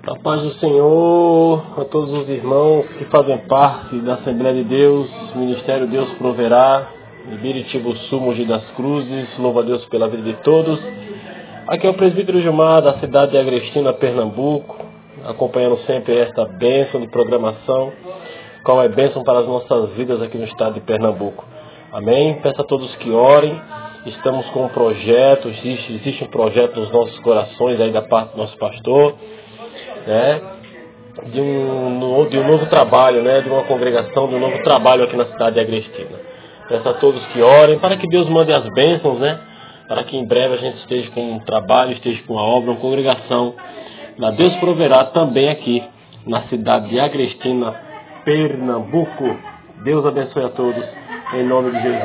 A paz do Senhor a todos os irmãos que fazem parte da Assembleia de Deus, Ministério Deus Proverá, de Biritibuçu, Mogi das Cruzes. Louvo a Deus pela vida de todos. Aqui é o presbítero Gilmar, da cidade de Agrestina, Pernambuco, acompanhando sempre esta bênção de programação, qual é bênção para as nossas vidas aqui no estado de Pernambuco. Amém? Peço a todos que orem. Estamos com um projeto, existe um projeto nos nossos corações aí da parte do nosso pastor, né? De um novo trabalho, né? De uma congregação, de um novo trabalho aqui na cidade de Agrestina. Peço a todos que orem para que Deus mande as bênçãos, né? Para que em breve a gente esteja com um trabalho, esteja com uma obra, uma congregação. Lá Deus proverá também aqui na cidade de Agrestina, Pernambuco. Deus abençoe a todos, em nome de Jesus.